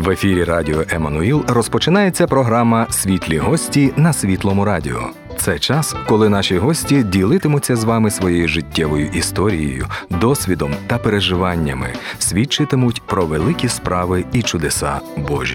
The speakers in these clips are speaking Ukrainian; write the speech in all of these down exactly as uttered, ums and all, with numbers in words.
В ефірі Радіо Еммануїл розпочинається програма «Світлі гості» на Світлому радіо. Це час, коли наші гості ділитимуться з вами своєю життєвою історією, досвідом та переживаннями, свідчитимуть про великі справи і чудеса Божі.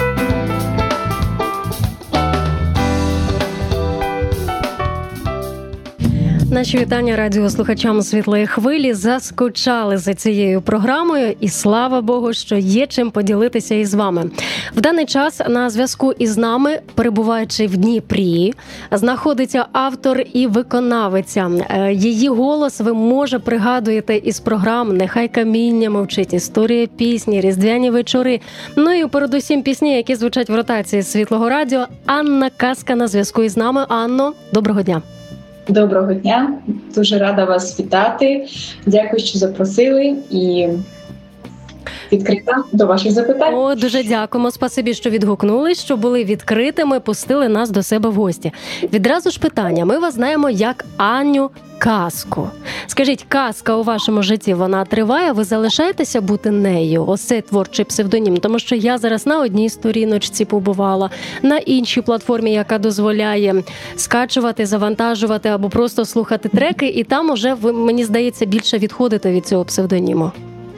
Наші вітання радіослухачам «Світлої хвилі». Заскучали за цією програмою, і слава Богу, що є чим поділитися із вами. В даний час на зв'язку із нами, перебуваючи в Дніпрі, знаходиться автор і виконавиця. Її голос ви, може, пригадуєте із програм «Нехай каміння мовчить», «Історія пісні», «Різдвяні вечори». Ну і передусім пісні, які звучать в ротації Світлого радіо. Анна Казка на зв'язку із нами. Анно, доброго дня. Доброго дня, дуже рада вас вітати. Дякую, що запросили, і відкрита до ваших запитань. О, дуже дякуємо, спасибі, що відгукнулись, що були відкритими, пустили нас до себе в гості. Відразу ж питання, ми вас знаємо як Анню Казку. Скажіть, казка у вашому житті, вона триває? Ви залишаєтеся бути нею? Ось цей творчий псевдонім. Тому що я зараз на одній сторіночці побувала, на іншій платформі, яка дозволяє скачувати, завантажувати або просто слухати треки, і там уже, ви, мені здається, більше відходите від цього псевдоніму.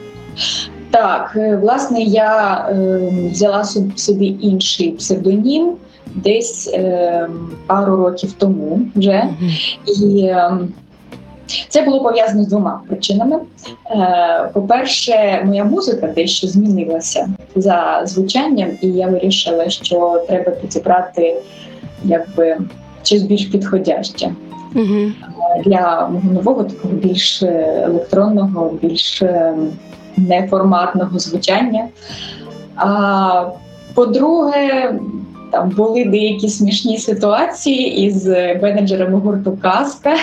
Так, власне, я е, взяла собі інший псевдонім десь е, пару років тому вже. Mm-hmm. І е, це було пов'язано з двома причинами. Е, по-перше, моя музика дещо змінилася за звучанням, і я вирішила, що треба підібрати якби щось більш підходяще. Mm-hmm. Для мого нового, такого більш електронного, більш неформатного звучання. А по-друге, там були деякі смішні ситуації із менеджерами гурту «Казка»,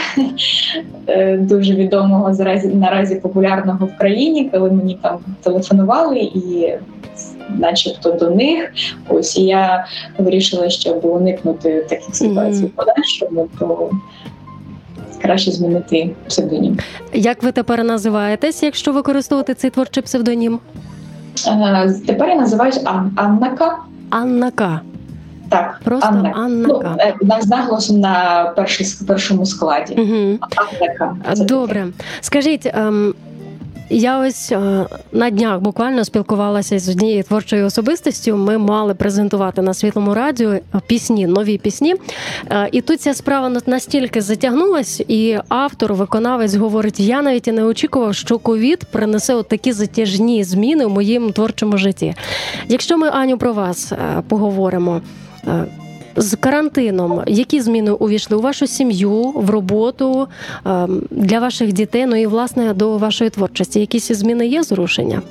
дуже відомого наразі популярного в країні, коли мені там телефонували і начебто до них. Ось, і я вирішила, щоб уникнути таких ситуацій в подальшому, то краще змінити псевдонім. Як ви тепер називаєтесь, якщо використовувати цей творчий псевдонім? Е, тепер я називаюсь Ан- Анна-К. Анна-К. Так, просто Анна. Анна-К. Ну, з наголосом на перший, першому складі. Угу. Анна-К. Добре. Скажіть, ем, я ось е, на днях буквально спілкувалася з однією творчою особистістю. Ми мали презентувати на Світлому радіо пісні, нові пісні. Е, і тут ця справа настільки затягнулась, і автор, виконавець говорить, я навіть і не очікував, що ковід принесе от такі затяжні зміни в моєму творчому житті. Якщо ми, Аню, про вас е, поговоримо, е, з карантином, які зміни увійшли у вашу сім'ю, в роботу, для ваших дітей, ну і, власне, до вашої творчості? Якісь зміни є, зрушення?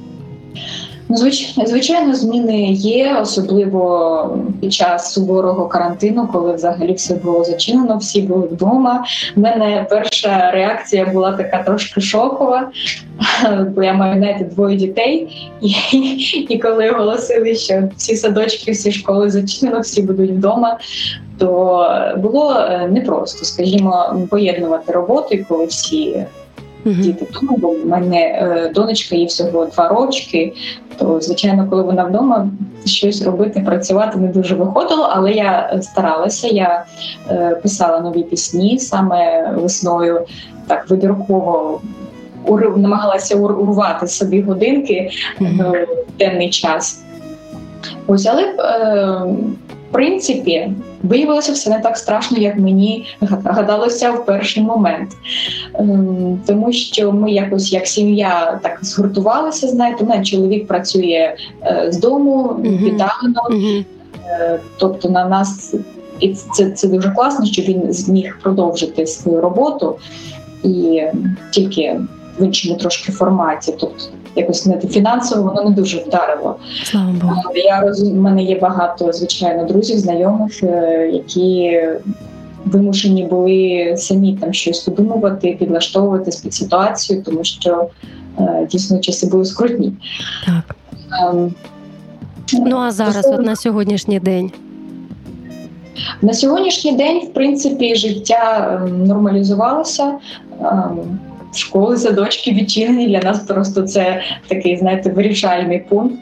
Звичайно, зміни є, особливо під час суворого карантину, коли взагалі все було зачинено, всі були вдома. У мене перша реакція була така трошки шокова, бо я маю, знаєте, двоє дітей, і, і коли оголосили, що всі садочки, всі школи зачинено, всі будуть вдома, то було непросто, скажімо, поєднувати роботу, коли всі діти вдома, бо в мене е, донечка, їй всього два рочки, то, звичайно, коли вона вдома, щось робити, працювати не дуже виходило, але я старалася, я е, писала нові пісні саме весною, так вибірково ур, намагалася ур, урвати собі годинки mm-hmm. е, в денний час. Ось, але е, в принципі, виявилося все не так страшно, як мені гадалося в перший момент. Тому що ми якось, як сім'я, так згуртувалися, знаєте, у мене чоловік працює з дому, віддалено, mm-hmm. тобто на нас, і це, це дуже класно, що він зміг продовжити свою роботу, і тільки в іншому трошки форматі, тобто якось не фінансово воно не дуже вдарило. Слава Богу. Я розумію, в мене є багато, звичайно, друзів, знайомих, які вимушені були самі там щось подумувати, підлаштовувати під ситуацію, тому що дійсно часи були скрутні. Так. Ем, ну а зараз, от на сьогоднішній день? На сьогоднішній день, в принципі, життя нормалізувалося. школи, садочки відчинені. Для нас просто це такий, знаєте, вирішальний пункт.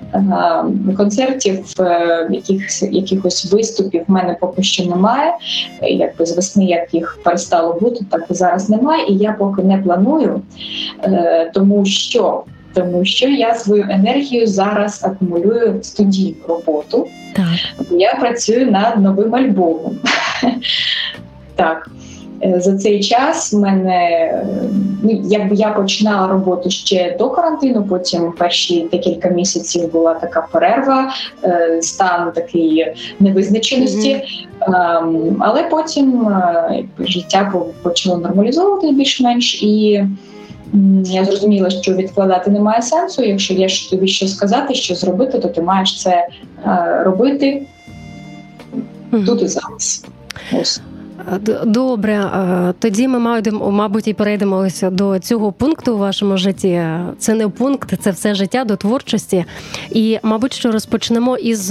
Концертів, якихось, якихось виступів в мене поки що немає. Якби з весни, як їх перестало бути, так і зараз немає. І я поки не планую, тому що, тому що я свою енергію зараз акумулюю в студійну роботу. Так. Я працюю над новим альбомом. Так. За цей час в мене, ну, якби я починала роботу ще до карантину, потім перші декілька місяців була така перерва, стан такий невизначеності, mm-hmm. але потім якби, життя почало нормалізовувати більш-менш, і я зрозуміла, що відкладати немає сенсу. Якщо є тобі що сказати, що зробити, то ти маєш це робити mm-hmm. тут і зараз. Ось. Добре, тоді ми, мабуть, і перейдемо ось до цього пункту у вашому житті. Це не пункт, це все життя до творчості. І, мабуть, що розпочнемо із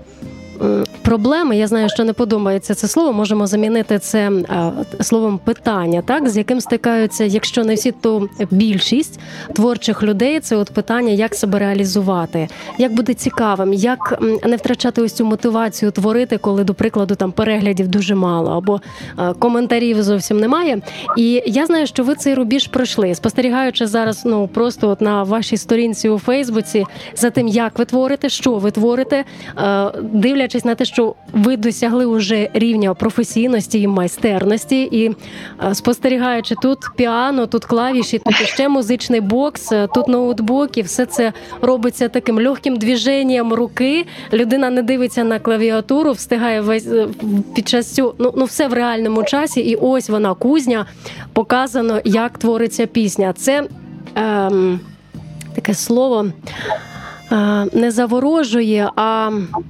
проблеми. Я знаю, що не подобається це слово, можемо замінити це словом питання, так, з яким стикаються, якщо не всі, то більшість творчих людей. Це от питання, як себе реалізувати, як бути цікавим, як не втрачати ось цю мотивацію творити, коли, до прикладу, там переглядів дуже мало, або коментарів зовсім немає. І я знаю, що ви цей рубіж пройшли, спостерігаючи зараз, ну, просто от на вашій сторінці у Фейсбуці за тим, як ви творите, що ви творите, дивлячись на те, що ви досягли уже рівня професійності і майстерності, і спостерігаючи тут піано, тут клавіші, тут ще музичний бокс, тут ноутбук, і все це робиться таким легким движенням руки. Людина не дивиться на клавіатуру, встигає весь під час цього, ну, ну все в реальному часі, і ось вона, кузня, показано, як твориться пісня. Це ем, таке слово е, не заворожує, а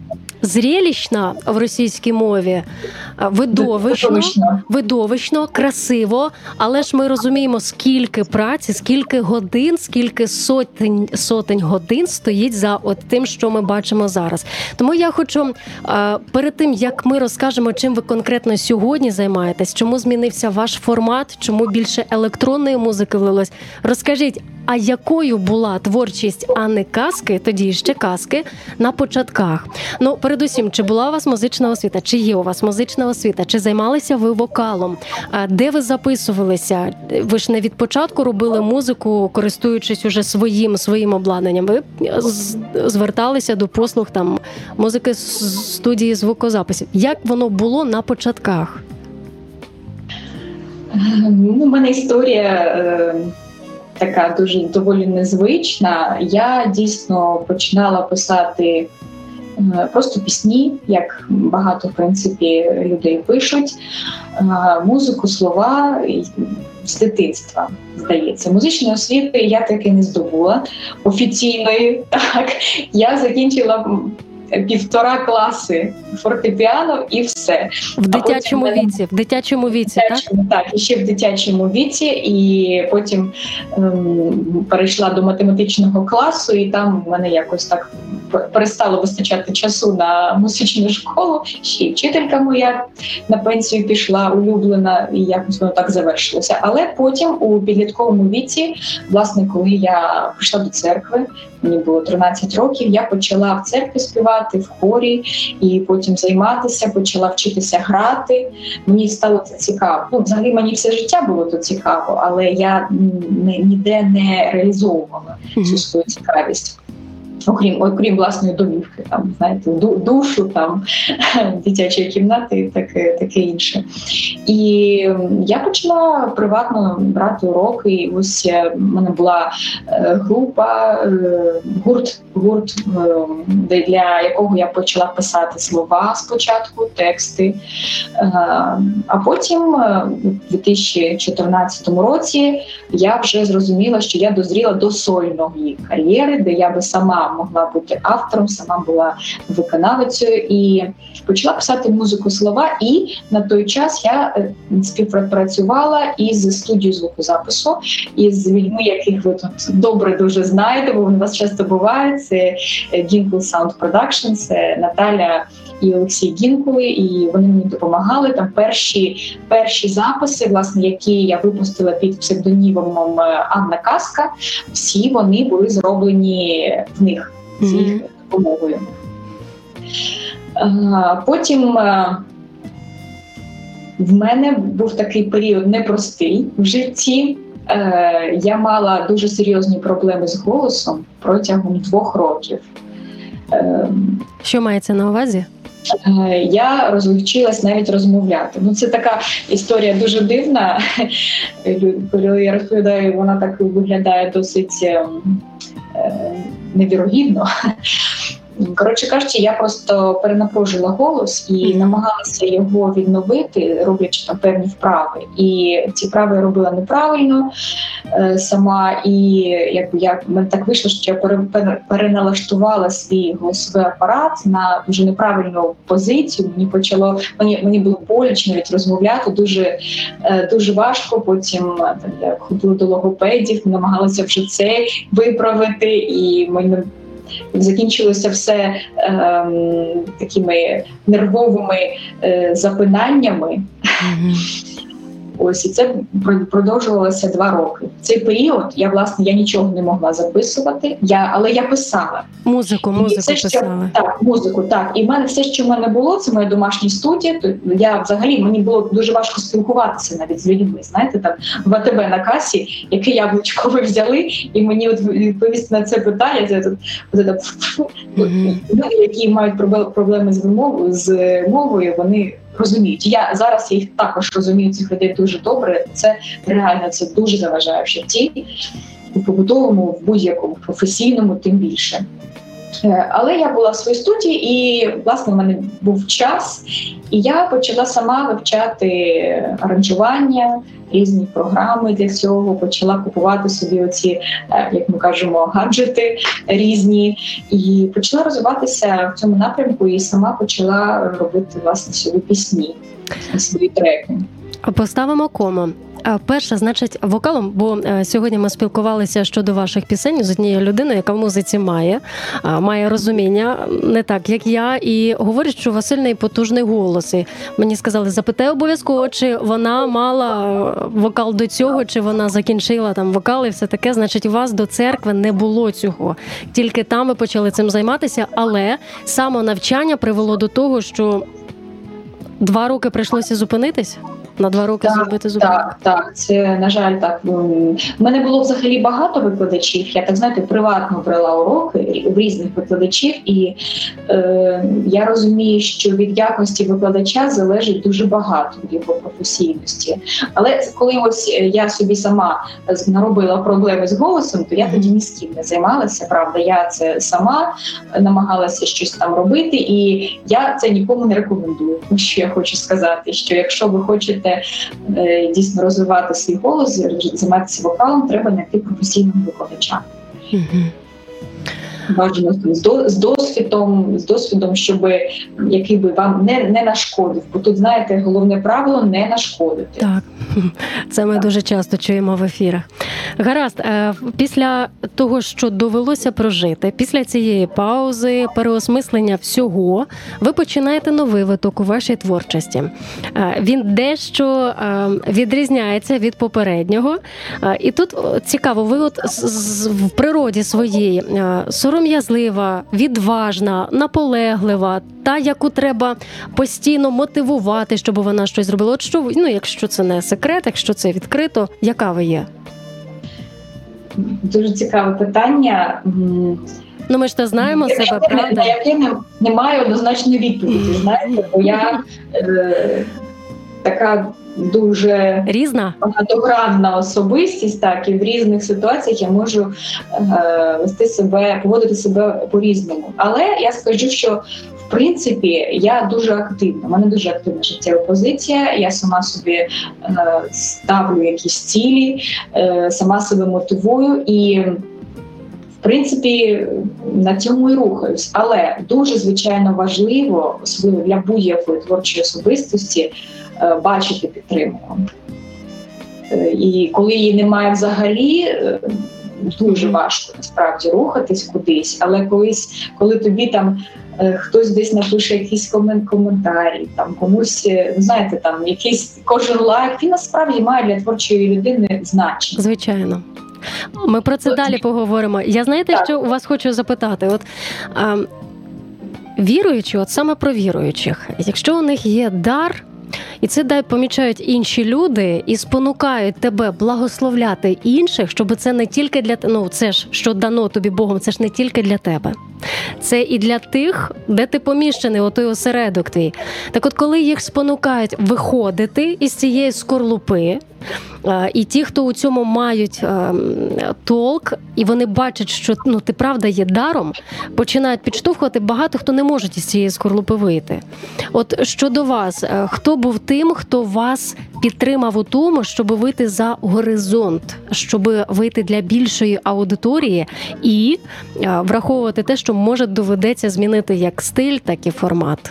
зрелищно в російській мові, видовищно, видовищно, красиво, але ж ми розуміємо, скільки праці, скільки годин, скільки сотень, сотень годин стоїть за от тим, що ми бачимо зараз. Тому я хочу, перед тим, як ми розкажемо, чим ви конкретно сьогодні займаєтесь, чому змінився ваш формат, чому більше електронної музики влилось, розкажіть, а якою була творчість Анни Казки, тоді ще Казки, на початках? Ну, передусім, чи була у вас музична освіта? Чи є у вас музична освіта? Чи займалися ви вокалом? Де ви записувалися? Ви ж не від початку робили музику, користуючись уже своїм, своїм обладнанням. Ви зверталися до послуг там музики з студії звукозаписів. Як воно було на початках? Ну, у мене історія е, така дуже доволі незвична. Я дійсно починала писати просто пісні, як багато, в принципі, людей пишуть, музику, слова з дитинства, здається. Музичної освіти я таки не здобула офіційної. Так, я закінчила півтора класи фортепіано і все. В дитячому потім, віці, в дитячому віці, дитячому, так? Так, і ще в дитячому віці, і потім ем, перейшла до математичного класу, і там в мене якось так перестало вистачати часу на музичну школу, ще й вчителька моя на пенсію пішла, улюблена, і якось воно так завершилося. Але потім у підлітковому віці, власне, коли я прийшла до церкви, мені було тринадцять років, я почала в церкві співати, в хорі, і потім займатися, почала вчитися грати. Мені стало це цікаво. Ну, взагалі мені все життя було то цікаво, але я ніде не реалізовувала цю свою цікавість. Окрім, окрім власної домівки, там, знаєте, душу, там, дитячої кімнати, таке, таке інше. І я почала приватно брати уроки, і ось в мене була група, гурт, гурт, для якого я почала писати слова спочатку, тексти, а потім у дві тисячі чотирнадцятому році я вже зрозуміла, що я дозріла до сольної кар'єри, де я би сама могла бути автором, сама була виконавицею і почала писати музику, слова. І на той час я співпрацювала із студією звукозапису, із людьми, яких ви тут добре дуже знаєте, бо вони у вас часто бувають. Це Ginkle Sound Production, це Наталя і Олексій Гінкули, і вони мені допомагали. Там перші, перші записи, власне, які я випустила під псевдонімом Анна Казка, всі вони були зроблені в них з їх допомогою. Потім в мене був такий період непростий в житті. Я мала дуже серйозні проблеми з голосом протягом двох років. Що мається на увазі? Я розучилась навіть розмовляти. Ну, це така історія дуже дивна. Коли я розповідаю, вона так виглядає досить невірогідно. Коротше кажучи, я просто перенапружила голос і mm-hmm. намагалася його відновити, роблячи там певні вправи. І ці вправи я робила неправильно е, сама, і якби я мене так вийшло, що я пере, переналаштувала свій голосовий апарат на дуже неправильну позицію. Мені почало мені мені було боляче навіть розмовляти, дуже е, дуже важко. Потім там, я ходила до логопедів, намагалася вже це виправити, і мені закінчилося все е, такими нервовими е, запинаннями. Mm-hmm. Ось, і це продовжувалося два роки. В цей період я, власне, я нічого не могла записувати, я, але я писала. Музику, музику все, писала. Що, так, музику, так. І в мене все, що в мене було, це моя домашня студія. То я взагалі, мені було дуже важко спілкуватися навіть з людьми. Знаєте, там в АТБ на касі, яке яблучко ви взяли, і мені от відповісти на це питання, це, це, це, mm-hmm. люди, які мають проблеми з вимовою, з мовою, вони розуміють. Я зараз їх також розумію, цих людей дуже добре. Це реально, це дуже заважає в житті, в побутовому, в будь-якому, професійному, тим більше. Але я була в своїй студії, і, власне, в мене був час, і я почала сама вивчати аранжування, різні програми для цього, почала купувати собі оці, як ми кажемо, гаджети різні, і почала розвиватися в цьому напрямку, і сама почала робити, власне, свої пісні, свої треки. Поставимо кому. Перше, значить, вокалом, бо сьогодні ми спілкувалися щодо ваших пісень з однією людиною, яка в музиці має, має розуміння, не так, як я, і говорить, що у вас сильний потужний голос. І мені сказали, запитай обов'язково, чи вона мала вокал до цього, чи вона закінчила там вокал і все таке. Значить, у вас до церкви не було цього. Тільки там ви почали цим займатися, але самонавчання привело до того, що два роки прийшлося зупинитись? На два роки так, зробити зупинку? Так, так, це, на жаль, так. У мене було взагалі багато викладачів. Я, так знаєте, приватно брала уроки в різних викладачів, і е, я розумію, що від якості викладача залежить дуже багато від його професійності. Але коли ось я собі сама наробила проблеми з голосом, то я тоді ні з ким не займалася, правда. Я це сама намагалася щось там робити, і я це нікому не рекомендую. Що я хочу сказати, що якщо ви хочете дійсно розвивати свій голос, займатися вокалом, треба знайти професійного викладача. Mm-hmm. Бажано з досвідом, з досвідом, щоб який би вам не, не нашкодив. Бо тут, знаєте, головне правило – не нашкодити. Так, це ми так. дуже часто чуємо в ефірах. Гаразд, після того, що довелося прожити, після цієї паузи, переосмислення всього, ви починаєте новий виток у вашій творчості. Він дещо відрізняється від попереднього. І тут цікаво, ви от в природі своєї сором'язлива, відважна, наполеглива, та, яку треба постійно мотивувати, щоб вона щось зробила. От що ви, ну, якщо це не секрет, якщо це відкрито, яка ви є? Дуже цікаве питання. Ну, ми ж то знаємо я, себе, я, правда? Я, я не, не маю однозначної відповіді, знаєте, бо я е, така дуже різна, багатогранна особистість, так, і в різних ситуаціях я можу е, вести себе, поводити себе по-різному. Але я скажу, що в принципі я дуже активна, у мене дуже активна життєва позиція, я сама собі е, ставлю якісь цілі, е, сама себе мотивую, і в принципі, на цьому і рухаюсь. Але дуже, звичайно, важливо, особливо для будь-якої творчої особистості, бачити підтримку. І коли її немає взагалі, дуже важко насправді рухатись кудись, але колись, коли тобі там хтось десь напише якийсь комент, коментарі, там комусь, знаєте, там якийсь кожен лайк, він насправді має для творчої людини значення. Звичайно. Ми про це далі поговоримо. Я знаєте, так. що у вас хочу запитати? От а, віруючі, от саме про віруючих, якщо у них є дар, і це дай помічають інші люди і спонукають тебе благословляти інших, щоб це не тільки для ну це ж що дано тобі Богом, це ж не тільки для тебе. Це і для тих, де ти поміщений, отой осередок твій. Так от, коли їх спонукають виходити із цієї скорлупи, і ті, хто у цьому мають толк, і вони бачать, що ну, ти правда є даром, починають підштовхувати, багато хто не може із цієї скорлупи вийти. От щодо вас, хто був тим, хто вас підтримав у тому, щоб вийти за горизонт, щоб вийти для більшої аудиторії і враховувати те, що може доведеться змінити як стиль, так і формат?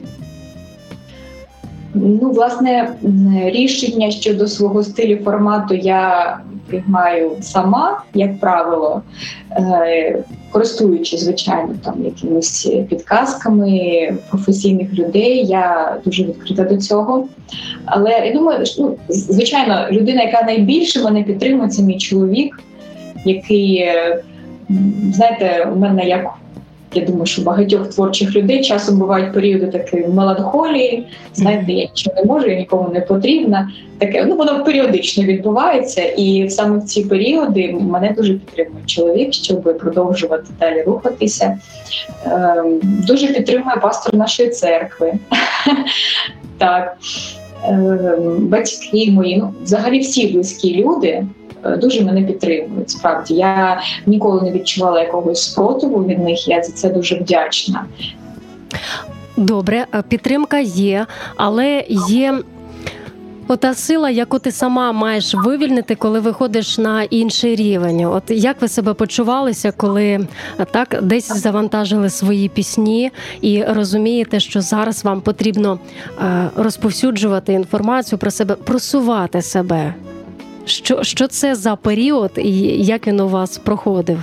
Ну, власне, рішення щодо свого стилю, формату я приймаю сама, як правило, користуючись, звичайно, там якимись підказками професійних людей. Я дуже відкрита до цього. Але я думаю, ну, звичайно, людина, яка найбільше мене підтримує, це мій чоловік, який, знаєте, у мене як я думаю, що багатьох творчих людей часом бувають періоди такої меланхолії, знаєте, я нічого не можу, я нікому не потрібна. Таке, ну, воно періодично відбувається, і саме в ці періоди мене дуже підтримує чоловік, щоб продовжувати далі рухатися. Ем, дуже підтримує пастор нашої церкви. Так. Ем, батьки мої, ну, взагалі всі близькі люди дуже мене підтримують, справді. Я ніколи не відчувала якогось спротиву від них, я за це дуже вдячна. Добре, підтримка є, але є ота сила, яку ти сама маєш вивільнити, коли виходиш на інший рівень. От як ви себе почувалися, коли так десь завантажили свої пісні і розумієте, що зараз вам потрібно розповсюджувати інформацію про себе, просувати себе? Що, що це за період і як він у вас проходив?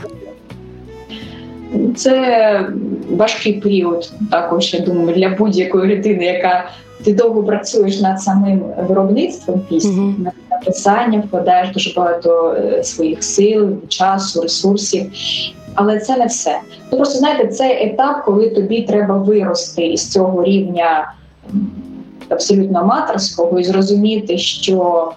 Це важкий період також, я думаю, для будь-якої людини, яка ти довго працюєш над самим виробництвом пісні, mm-hmm. над написанням, вкладаєш дуже багато своїх сил, часу, ресурсів. Але це не все. Ну, просто, знаєте, це етап, коли тобі треба вирости із цього рівня абсолютно аматорського і зрозуміти, що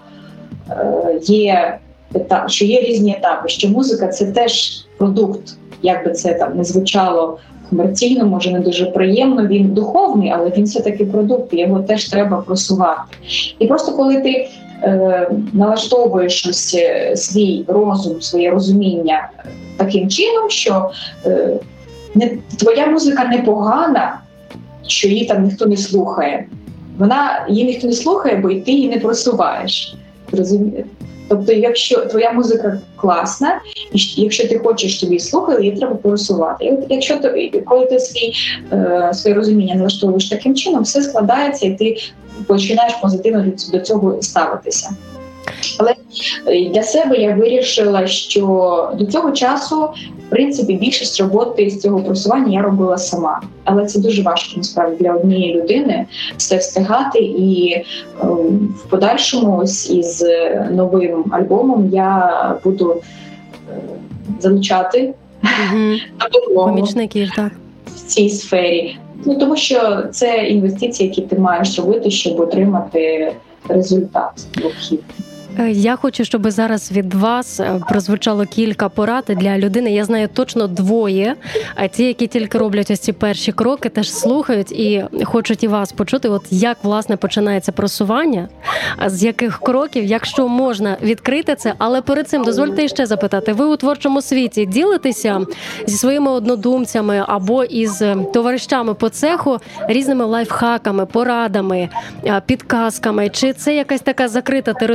Є етап, що є різні етапи, що музика – це теж продукт, як би це там не звучало комерційно, може не дуже приємно, він духовний, але він все-таки продукт, і його теж треба просувати. І просто коли ти е, налаштовуєш ось свій розум, своє розуміння таким чином, що е, не, твоя музика не погана, що її там ніхто не слухає, вона її ніхто не слухає, бо і ти її не просуваєш. Розумієте? Тобто, якщо твоя музика класна, і якщо ти хочеш, щоб її слухали, її треба просувати. І от якщо ти, коли ти свій, е, своє розуміння налаштовуєш таким чином, все складається, і ти починаєш позитивно до цього ставитися. Але для себе я вирішила, що до цього часу, в принципі, більшість роботи з цього просування я робила сама. Але це дуже важко, насправді, для однієї людини все встигати. І е, в подальшому ось із новим альбомом я буду е, залучати mm-hmm. допомогу помічників, так, в цій сфері. Ну, тому що це інвестиції, які ти маєш робити, щоб отримати результат необхідний. Я хочу, щоб зараз від вас прозвучало кілька порад для людини. Я знаю точно двоє, а ті, які тільки роблять ось ці перші кроки, теж слухають і хочуть і вас почути, от як, власне, починається просування, з яких кроків, якщо можна відкрити це. Але перед цим дозвольте ще запитати, ви у творчому світі ділитеся зі своїми однодумцями або із товаришами по цеху різними лайфхаками, порадами, підказками? Чи це якась така закрита територія? От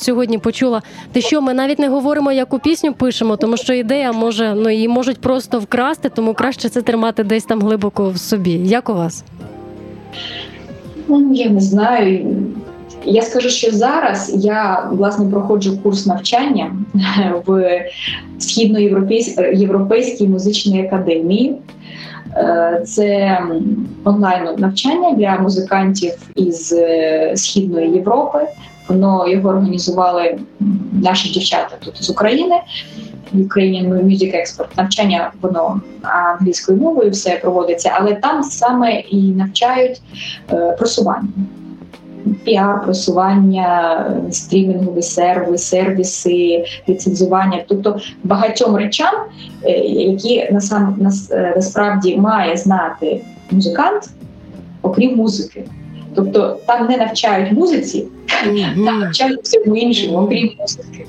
от сьогодні почула, ти що, ми навіть не говоримо, яку пісню пишемо, тому що ідея може, ну, її можуть просто вкрасти, тому краще це тримати десь там глибоко в собі. Як у вас? Ну, я не знаю. Я скажу, що зараз я, власне, проходжу курс навчання в Східноєвропейській музичній академії. Це онлайн навчання для музикантів із Східної Європи. Воно його організували наші дівчата тут з України. Ukrainian Music Expert. Навчання воно англійською мовою все проводиться, але там саме і навчають просування. Піар, просування, стрімінгові серви, сервіси, ліцензування, тобто багатьом речам, які насам, нас, насправді має знати музикант, окрім музики. Тобто там не навчають музиці, mm-hmm. там навчають всьому іншому, окрім музики.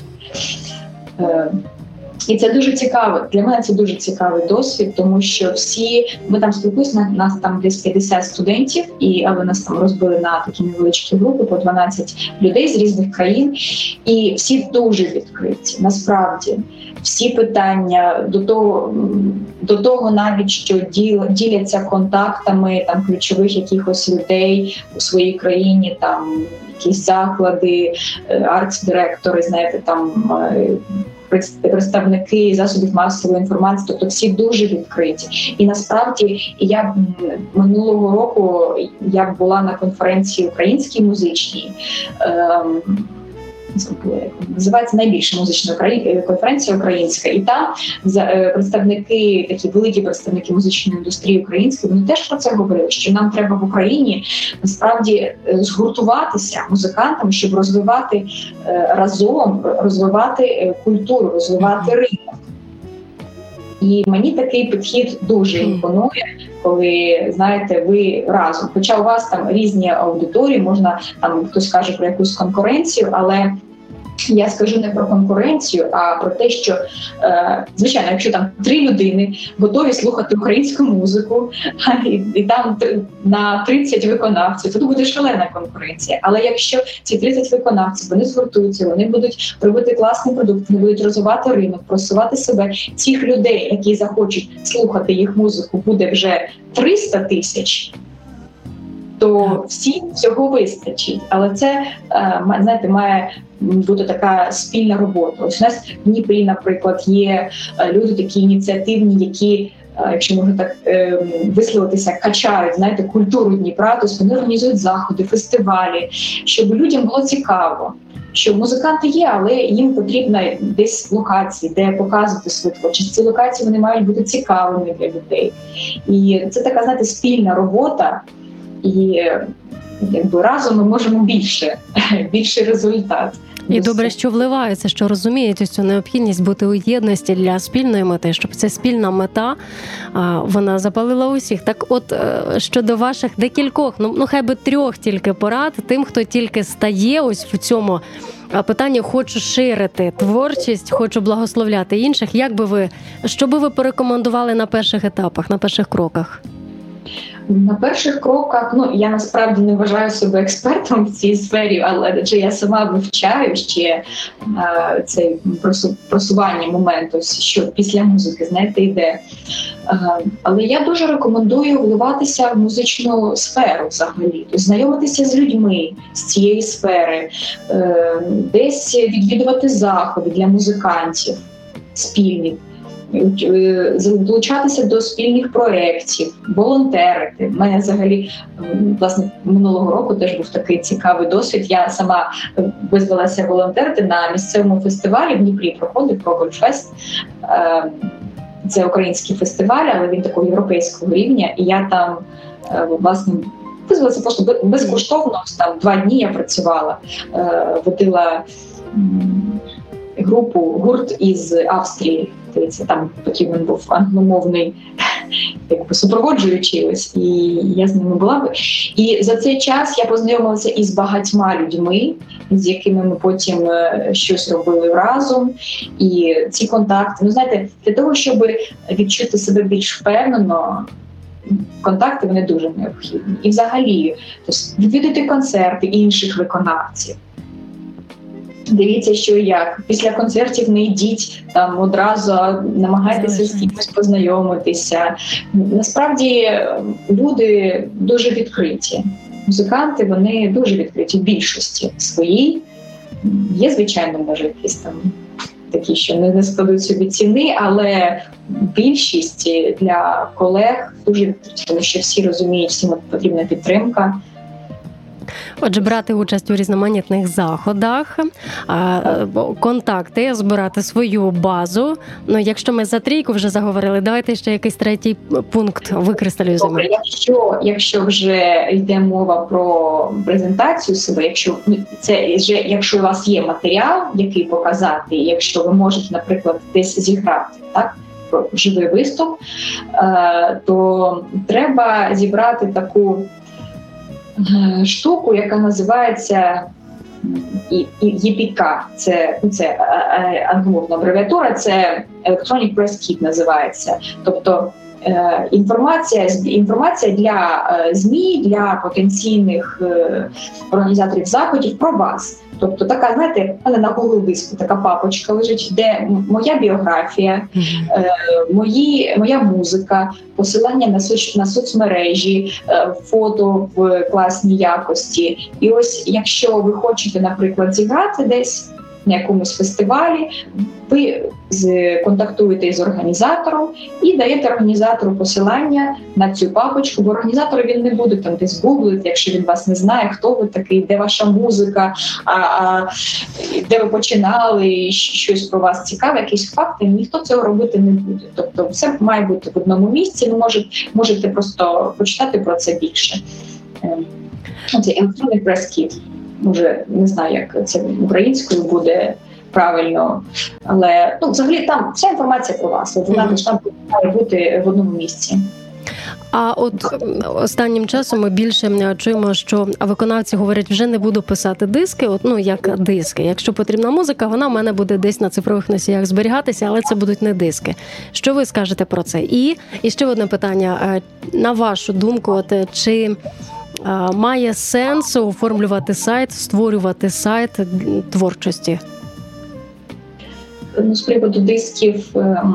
І це дуже цікаво. Для мене це дуже цікавий досвід, тому що всі, ми там спілкуємося, нас там десь п'ятдесят студентів, і, але нас там розбили на такі невеличкі групи, по дванадцять людей з різних країн, і всі дуже відкриті, насправді. Всі питання до того, до того навіть, що діляться контактами там ключових якихось людей у своїй країні, там якісь заклади, арт-директори, знаєте, там представники засобів масової інформації, тобто всі дуже відкриті. І насправді я минулого року я була на конференції українській музичній, ем, називається найбільша музична конференція українська, і там представники, такі великі представники музичної індустрії української, вони теж про це говорили, що нам треба в Україні насправді згуртуватися музикантами, щоб розвивати разом, розвивати культуру, розвивати ринок. І мені такий підхід дуже імпонує, коли, знаєте, ви разом. Хоча у вас там різні аудиторії, можна, там хтось каже про якусь конкуренцію, але я скажу не про конкуренцію, а про те, що, е, звичайно, якщо там три людини готові слухати українську музику, і, і там на тридцять виконавців, то буде шалена конкуренція. Але якщо ці тридцять виконавців, вони згуртуються, вони будуть робити класний продукт, вони будуть розвивати ринок, просувати себе, цих людей, які захочуть слухати їх музику, буде вже триста тисяч, то всі цього вистачить. Але це, знаєте, має бути така спільна робота. Ось у нас в Дніпрі, наприклад, є люди такі ініціативні, які, якщо можна так висловитися, качають, знаєте, культуру Дніпра, тобто вони організують заходи, фестивалі, щоб людям було цікаво. Що музиканти є, але їм потрібно десь локації, де показувати свою творчість. Ці локації вони мають бути цікавими для людей. І це така, знаєте, спільна робота. І якби разом ми можемо більше, більший результат. І добре, що вливаються, що розуміють ось цю необхідність бути у єдності для спільної мети, щоб ця спільна мета, вона запалила усіх. Так от, щодо ваших декількох, ну, ну хай би трьох тільки порад тим, хто тільки стає ось в цьому питанні, хочу ширити творчість, хочу благословляти інших, як би ви, що би ви порекомендували на перших етапах, на перших кроках? На перших кроках, ну, я насправді не вважаю себе експертом в цій сфері, але адже я сама вивчаю ще е, цей просування моменту, що після музики, знаєте, йде. Е, але я дуже рекомендую вливатися в музичну сферу взагалі, знайомитися з людьми з цієї сфери, е, десь відвідувати заходи для музикантів спільні, долучатися до спільних проєктів, волонтерити. У мене взагалі, власне, минулого року теж був такий цікавий досвід. Я сама визвалася волонтерити на місцевому фестивалі в Дніпрі, проходив Прогольфест. Це український фестиваль, але він такого європейського рівня. І я там, власне, визвалася просто безкоштовно. Там два дні я працювала, водила групу, гурт із Австрії. Це там потрібен був англомовний якби супроводжуючий, ось, і я з ними була. І за цей час я познайомилася із багатьма людьми, з якими ми потім щось робили разом. І ці контакти, ну знаєте, для того, щоб відчути себе більш впевнено, контакти вони дуже необхідні. І взагалі, тобто, відвідати концерти інших виконавців. Дивіться, що і як. Після концертів не йдіть там одразу, а намагайтеся з кимось познайомитися. Насправді люди дуже відкриті. Музиканти, вони дуже відкриті в більшості своїй. Є, звичайно, може, якісь там такі, що не складуть собі ціни, але більшість для колег дуже відкриті, тому що всі розуміють, всім потрібна підтримка. Отже, брати участь у різноманітних заходах, контакти, збирати свою базу. Ну, якщо ми за трійку вже заговорили, давайте ще якийсь третій пункт викристалізуємо. Добре, якщо, якщо вже йде мова про презентацію себе, якщо це вже, якщо у вас є матеріал, який показати, якщо ви можете, наприклад, десь зіграти, так, про живий виступ, то треба зібрати таку штуку, яка називається і пі ка, це, це англомовна абревіатура, це Electronic Press Kit називається. Тобто інформація, інформація для ЗМІ, для потенційних організаторів заходів про вас. Тобто така, знаєте, в мене на Google диску така папочка лежить, де моя біографія, е, мої, моя музика, посилання на, соц, на соцмережі, е, фото в класній якості. І ось якщо ви хочете, наприклад, зіграти десь на якомусь фестивалі, ви контактуєте з організатором і даєте організатору посилання на цю папочку, бо організатор він не буде там десь гуглити, якщо він вас не знає, хто ви такий, де ваша музика, а, а, де ви починали, щось про вас цікаве, якісь факти, ніхто цього робити не буде. Тобто все має бути в одному місці, ви можете, можете просто почитати про це більше. Це Electronic Press Kit. Може, не знаю, як це українською буде правильно, але ну, взагалі там вся інформація про вас, вона mm-hmm. там має бути в одному місці. А от останнім часом ми більше чуємо, що виконавці говорять, вже не буду писати диски, от, ну як диски. Якщо потрібна музика, вона в мене буде десь на цифрових носіях зберігатися, але це будуть не диски. Що ви скажете про це? І, і ще одне питання. На вашу думку, от, чи має сенс оформлювати сайт, створювати сайт творчості? Ну, з приводу дисків,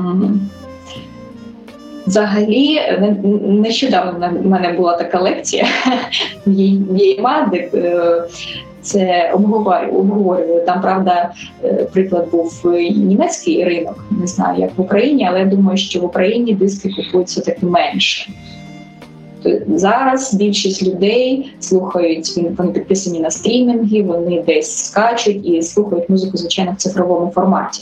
взагалі, нещодавно в мене була така лекція в ЄМА, це обговорювали. Там, правда, приклад був німецький ринок, не знаю, як в Україні, але я думаю, що в Україні диски купуються таки менше. Зараз більшість людей слухають, вони підписані на стрімінги, вони десь скачуть і слухають музику, звичайно, в цифровому форматі.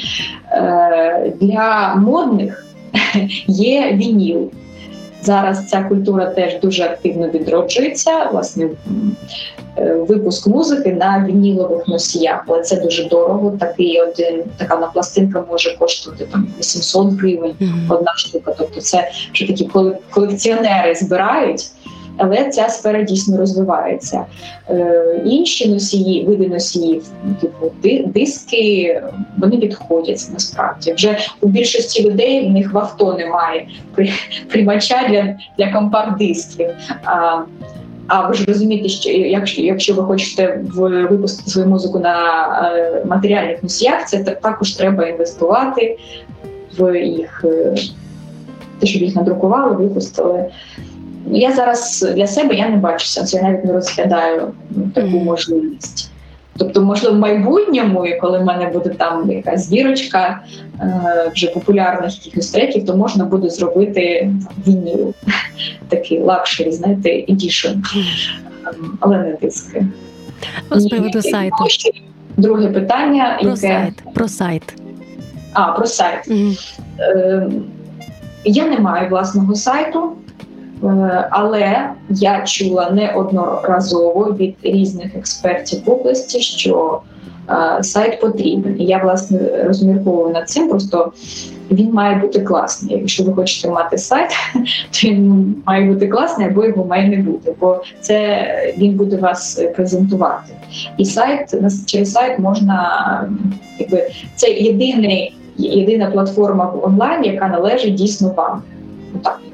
Для модних є вініл. Зараз ця культура теж дуже активно відроджується, власне, випуск музики на вінілових носіях, але це дуже дорого. Такий один, така одна пластинка може коштувати там вісімсот гривень, mm-hmm. одна штука. Тобто це вже такі колекціонери збирають, але ця сфера дійсно розвивається. Е, інші носії, види носіїв, типу диски, вони підходять насправді. Вже у більшості людей в них в авто немає приймача для, для компакт-дисків. А, А ви ж розумієте, що якщо, якщо ви хочете випустити свою музику на е, матеріальних носіях, це також треба інвестувати в їх, е, те, щоб їх надрукували, випустили. Я зараз для себе я не бачу сенсу, я навіть не розглядаю таку mm. можливість. Тобто, можливо, в майбутньому, коли в мене буде там якась збірочка е, вже популярних якихось треків, то можна буде зробити вініл, такий лакшері, знаєте, едішн, але не диски. З приводу сайту. Друге питання. Про яке... сайт. Про сайт. А, про сайт. Mm. Е, я не маю власного сайту. Але я чула неодноразово від різних експертів в області, що е, сайт потрібен. І я, власне, розмірковую над цим, просто він має бути класний. Якщо ви хочете мати сайт, то він має бути класний, або його має не бути, бо це він буде вас презентувати. І сайт, через сайт можна, якби, це єдиний, єдина платформа онлайн, яка належить дійсно вам. Так.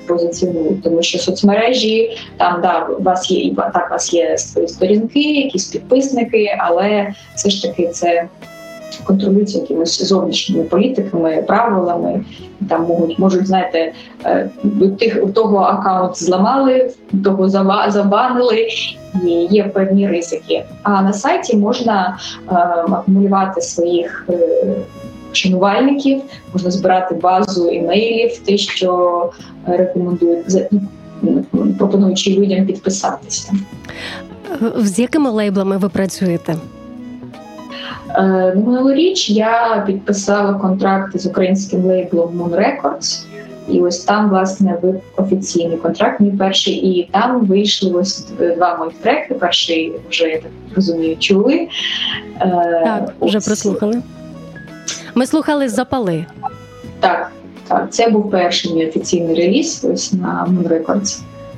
позиціонують. Тому що соцмережі, там, да, у вас є, так, у вас є свої сторінки, якісь підписники, але все ж таки це контролюються якимись зовнішніми політиками, правилами. Там можуть, можуть знаєте, у тих, у того аккаунт зламали, того забанили, і є певні ризики. А на сайті можна е, акумулювати своїх е, шанувальників, можна збирати базу імейлів, те, що рекомендують, пропонуючи людям підписатися. З якими лейблами ви працюєте? Минулоріч я підписала контракт з українським лейблом Moon Records, і ось там, власне, ви офіційний контракт, мій перший, і там вийшли ось два моїх треки. Перший вже, я так розумію, чули. Так, вже ось прослухали. Ми слухали «Запали». Так, так, це був перший мій офіційний реліз ось на Moon Records.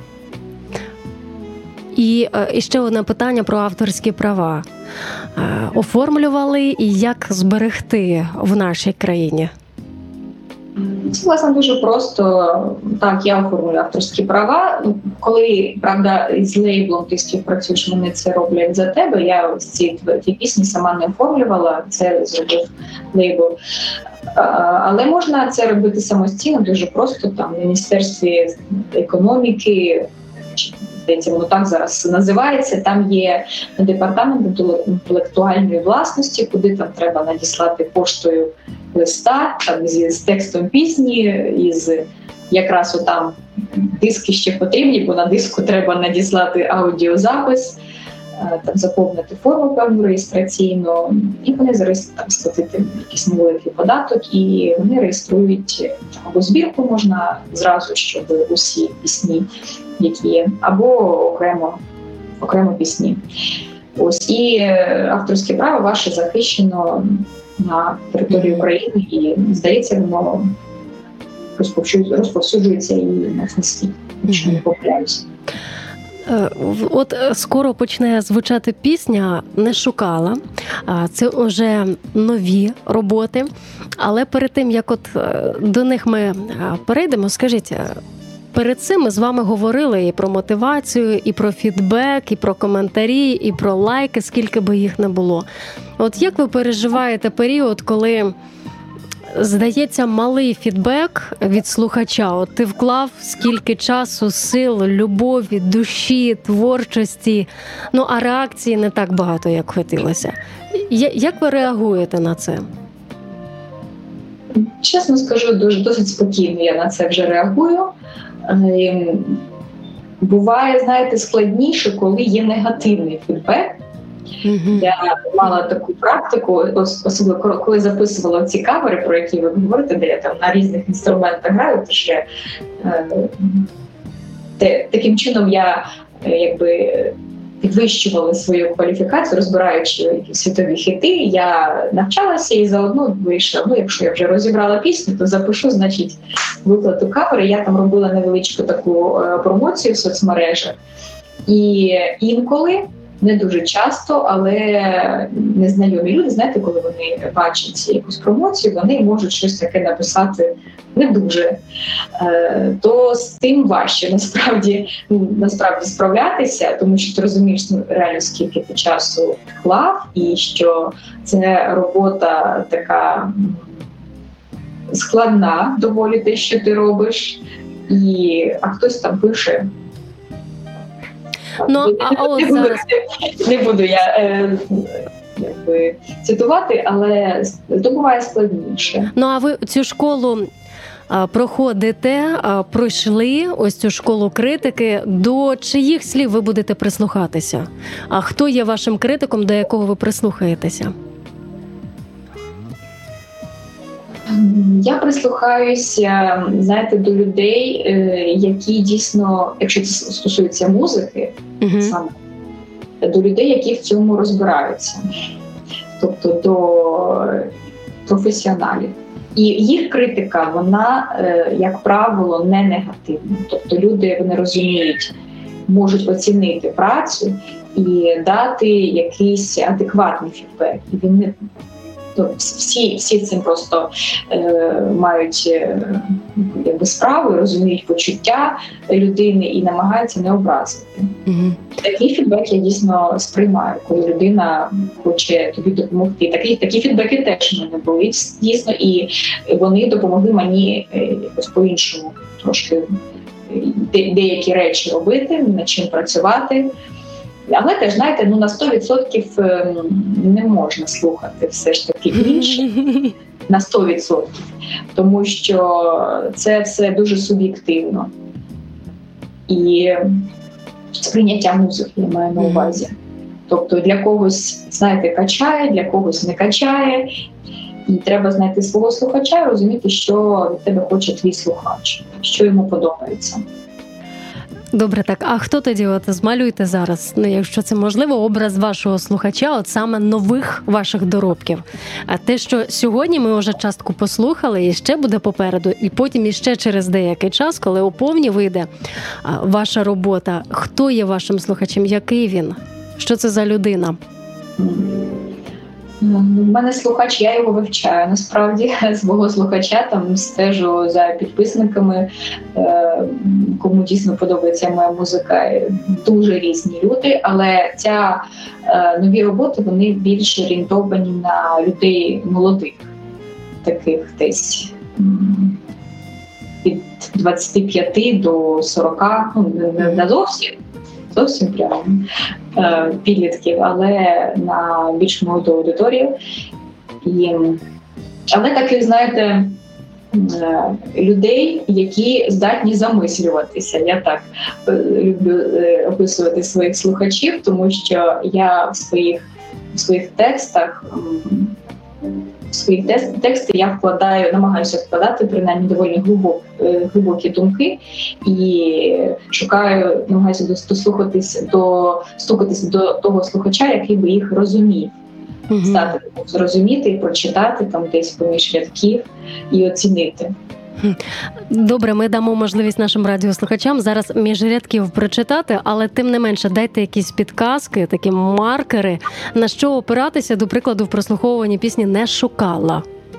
І, і ще одне питання про авторські права. Оформлювали і як зберегти в нашій країні? Це, власне, дуже просто. Так, я оформлюю авторські права. Коли, правда, з лейблом ти співпрацюєш, вони це роблять за тебе. Я ось ці ті пісні сама не оформлювала, це зробив лейбл. Але можна це робити самостійно, дуже просто. Там в Міністерстві економіки, здається, воно так зараз називається, там є департамент інтелектуальної власності, куди там треба надіслати поштою листа там, з, з текстом пісні, із якраз отам диски ще потрібні, бо на диску треба надіслати аудіозапис, там заповнити форму певну реєстраційну, і вони зареєструють, там сплатити якийсь невеликий податок, і вони реєструють або збірку можна зразу, щоб усі пісні, які є, або окремо, окремо пісні. Ось, і авторське право ваше захищено на території України, і, здається, воно розповсюджується і на світ, якщо не помиляюся. От скоро почне звучати пісня «Не шукала». Це вже нові роботи. Але перед тим, як от до них ми перейдемо, скажіть, перед цим ми з вами говорили і про мотивацію, і про фідбек, і про коментарі, і про лайки, скільки би їх не було. От як ви переживаєте період, коли, здається, малий фідбек від слухача? От ти вклав скільки часу, сил, любові, душі, творчості, ну а реакції не так багато, як хотілося. Як ви реагуєте на це? Чесно скажу, дуже досить спокійно я на це вже реагую. Буває, знаєте, складніше, коли є негативний фідбек. Mm-hmm. Я мала таку практику, особливо коли записувала ці кавери, про які ви говорите, де я там на різних інструментах граю, тож я, е, таким чином я якби підвищувала свою кваліфікацію, розбираючи якісь світові хіти. Я навчалася і заодно вийшла, ну, якщо я вже розібрала пісню, то запишу, значить, викладу кавери. Я там робила невеличку таку е, промоцію в соцмережах. І інколи, не дуже часто, але незнайомі люди, знаєте, коли вони бачать якусь промоцію, вони можуть щось таке написати не дуже. Е, то з тим важче насправді, насправді справлятися, тому що ти розумієш реально, скільки ти часу вклав, і що це робота така складна доволі, те, що ти робиш, і, а хтось там пише. Ну, а от не, зараз... буду, не буду я е, якби, цитувати, але то буває складніше. Ну, а ви цю школу а, проходите, а, пройшли ось цю школу критики. До чиїх слів ви будете прислухатися? А хто є вашим критиком, до якого ви прислухаєтеся? Я прислухаюся, знаєте, до людей, які дійсно, якщо це стосується музики, uh-huh. саме, до людей, які в цьому розбираються, тобто до професіоналів. І їх критика, вона, як правило, не негативна. Тобто люди, вони розуміють, можуть оцінити працю і дати якийсь адекватний фідбек. І він не то всі, всі цим просто е, мають е, якби справи, розуміють почуття людини і намагаються не образити. Mm-hmm. Такий фідбек я дійсно сприймаю, коли людина хоче тобі допомогти. Такі, такі фідбеки теж в мене були, дійсно, і вони допомогли мені якось по-іншому трошки де, деякі речі робити, над чим працювати. Але теж, знаєте, ну на сто відсотків не можна слухати все ж таки інше, на сто відсотків, тому що це все дуже суб'єктивно. І сприйняття музики я маю на увазі. Тобто для когось, знаєте, качає, для когось не качає. І треба знайти свого слухача і розуміти, що від тебе хоче твій слухач, що йому подобається. Добре, так, а хто тоді, от змалюйте зараз, ну якщо це можливо, образ вашого слухача, от саме нових ваших доробків. А те, що сьогодні ми вже частку послухали, і ще буде попереду, і потім іще через деякий час, коли у повні вийде ваша робота, хто є вашим слухачем, який він? Що це за людина? У мене слухач, я його вивчаю, насправді, свого слухача, там стежу за підписниками, кому дійсно подобається моя музика, дуже різні люди, але ця нові роботи, вони більш орієнтовані на людей молодих, таких десь від двадцяти п'яти до сорока, ну, не зовсім, зовсім прямо підлітків, але на більш молоду аудиторію. І, але таких, знаєте, людей, які здатні замислюватися. Я так люблю описувати своїх слухачів, тому що я в своїх, в своїх текстах в своїх тексти я вкладаю, намагаюся вкладати принаймні доволі глибок, глибокі думки і шукаю, намагаюся дослухатись до стукатись до того слухача, який би їх розумів. Mm-hmm. Стати зрозуміти і прочитати там десь поміж рядків і оцінити. Добре, ми дамо можливість нашим радіослухачам зараз між рядків прочитати, але тим не менше дайте якісь підказки, такі маркери, на що опиратися, до прикладу, в прослуховуванні пісні «Не шукала».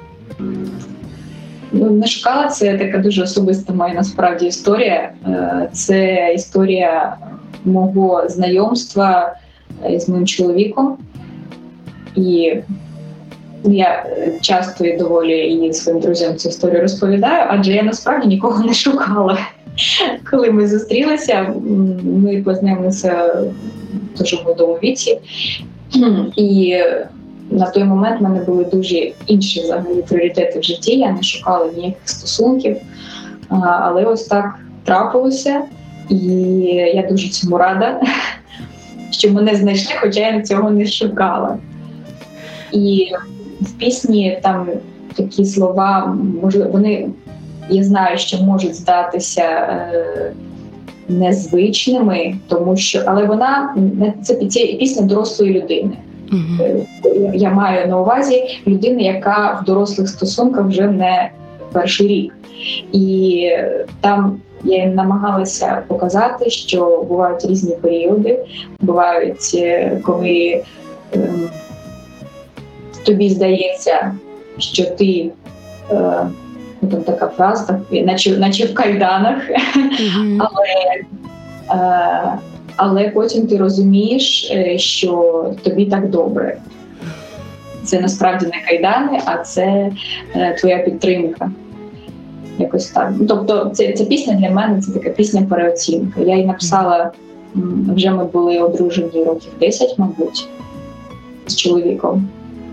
Ну, «Не шукала» – це така дуже особиста моя насправді історія. Це історія мого знайомства з моїм чоловіком. І я часто і доволі і своїм друзям цю історію розповідаю, адже я насправді нікого не шукала. Коли ми зустрілися, ми познайомилися в дуже молодому віці. І на той момент в мене були дуже інші взагалі пріоритети в житті. Я не шукала ніяких стосунків. Але ось так трапилося. І я дуже цьому рада, що мене знайшли, хоча я цього не шукала. І в пісні там такі слова, можливо, вони, я знаю, що можуть здатися е, незвичними, тому що, але вона, це, це пісня дорослої людини. Mm-hmm. Я маю на увазі людини, яка в дорослих стосунках вже не перший рік. І там я намагалася показати, що бувають різні періоди, бувають, коли е, тобі здається, що ти, е, ну, там така фраза, наче, наче в кайданах, mm-hmm. але, е, але потім ти розумієш, що тобі так добре. Це насправді не кайдани, а це е, твоя підтримка. Якось так. Тобто ця, ця пісня для мене – це така пісня переоцінка. Я її написала, вже ми були одружені років десять, мабуть, з чоловіком.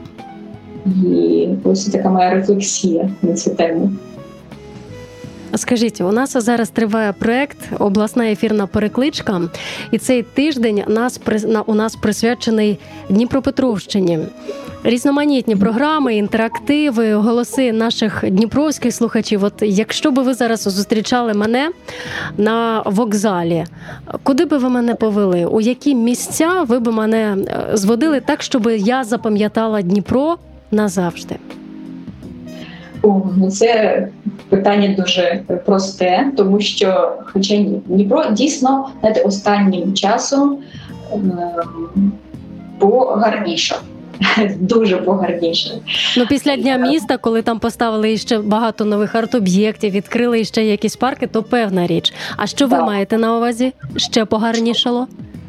І ось така моя рефлексія на цю тему. Скажіть, у нас зараз триває проєкт «Обласна ефірна перекличка», і цей тиждень нас, у нас присвячений Дніпропетровщині. Різноманітні програми, інтерактиви, голоси наших дніпровських слухачів. От якщо би ви зараз зустрічали мене на вокзалі, куди би ви мене повели? У які місця ви би мене зводили так, щоб я запам'ятала Дніпро назавжди? О, ну це питання дуже просте, тому що, хоча Дніпро дійсно, знаєте, останнім часом е- погарнішав. дуже погарнішали. Ну, після Дня міста, коли там поставили ще багато нових арт-об'єктів, відкрили ще якісь парки, то певна річ. А що ви Так. маєте на увазі? Ще погарнішало?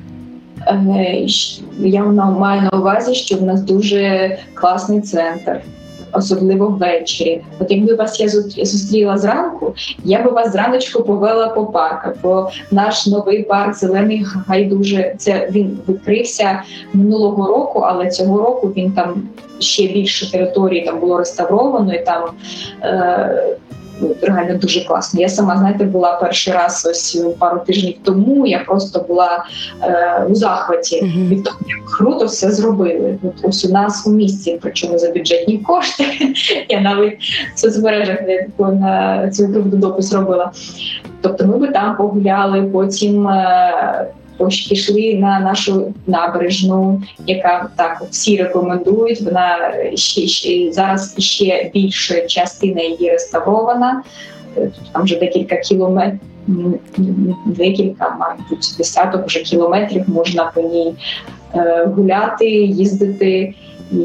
Я маю на увазі, що в нас дуже класний центр, особливо ввечері. От якби вас я зустріла зранку, я би вас зраночку повела по парках, бо наш новий парк «Зелений Гай» дуже, це він відкрився минулого року, але цього року він там ще більше території там було реставровано, і там е, реально дуже класно. Я сама, знаєте, була перший раз ось пару тижнів тому, я просто була е, у захваті mm-hmm. від того, як круто все зробили. От ось у нас у місті, причому за бюджетні кошти. Я навіть в соцмережах на цю групу допис робила. Тобто ми би там погуляли, потім е, пішли на нашу набережну, яка так всі рекомендують. Вона ще, ще зараз ще більша частина її реставрована. Там вже декілька кілометрів, декілька, мабуть, десяток вже кілометрів можна по ній е, гуляти, їздити і,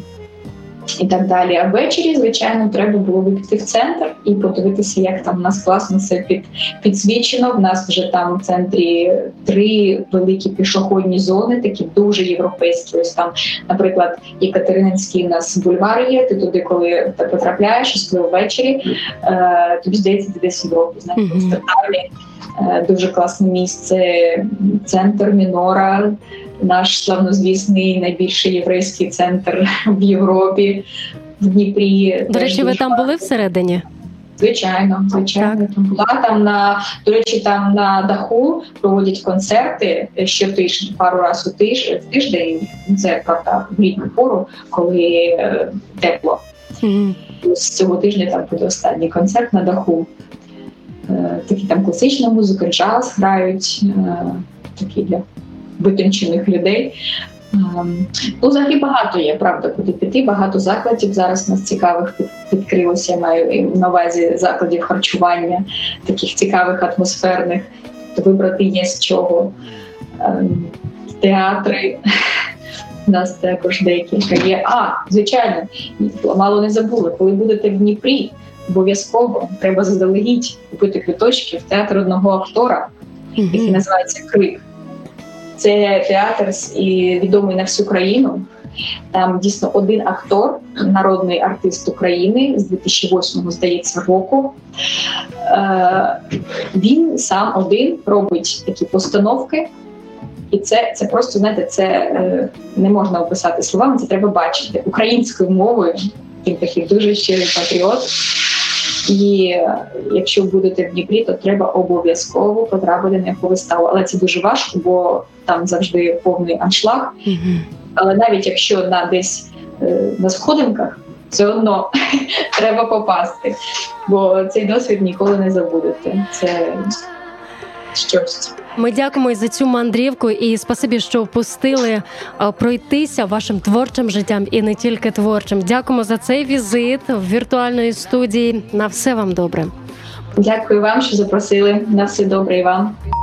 і так далі. А ввечері, звичайно, треба було піти в центр і подивитися, як там у нас класно все під, підсвічено. В нас вже там в центрі три великі пішохідні зони, такі дуже європейські. Ось там, наприклад, Єкатерининський у нас бульвар є, ти туди, коли ти потрапляєш, особливо ввечері, е, тобі здається, ти десь в Європі. Знаєте, mm-hmm. в Стартаві е, дуже класне місце, центр Мінора, наш славнозвісний найбільший єврейський центр в Європі, в Дніпрі. До речі, ви там були всередині? Звичайно, звичайно. Там була там на, до речі, там на даху проводять концерти щотижня, пару разів у тиж, в тиждень. Це правда в літню пору, коли е, тепло. Mm-hmm. З цього тижня там буде останній концерт на даху. Е, такі там класична музика, джаз грають, е, такі для витончених людей. Ну, взагалі багато є, правда, куди піти, багато закладів зараз у нас цікавих відкрилося, я маю на увазі закладів харчування, таких цікавих, атмосферних, то вибрати є з чого. Театри, у нас також декілька є. А, звичайно, мало не забули, коли будете в Дніпрі, обов'язково треба заздалегідь купити квиточки в театр одного актора, mm-hmm. який називається «Крик». Це театр і відомий на всю країну. Там дійсно один актор, народний артист України з дві тисячі восьмого, здається, року. Е, він сам один робить такі постановки. І це, це просто, знаєте, це е, не можна описати словами, це треба бачити. Українською мовою, він такий дуже щирий патріот. І якщо будете в Дніпрі, то треба обов'язково потрапити на його виставу. Але це дуже важко, бо там завжди повний аншлаг. Mm-hmm. Але навіть якщо на десь на сходинках, все одно треба попасти. Бо цей досвід ніколи не забудете. Це щось. Ми дякуємо за цю мандрівку і спасибі, що впустили пройтися вашим творчим життям і не тільки творчим. Дякуємо за цей візит в віртуальної студії. На все вам добре. Дякую вам, що запросили. На все добре і вам.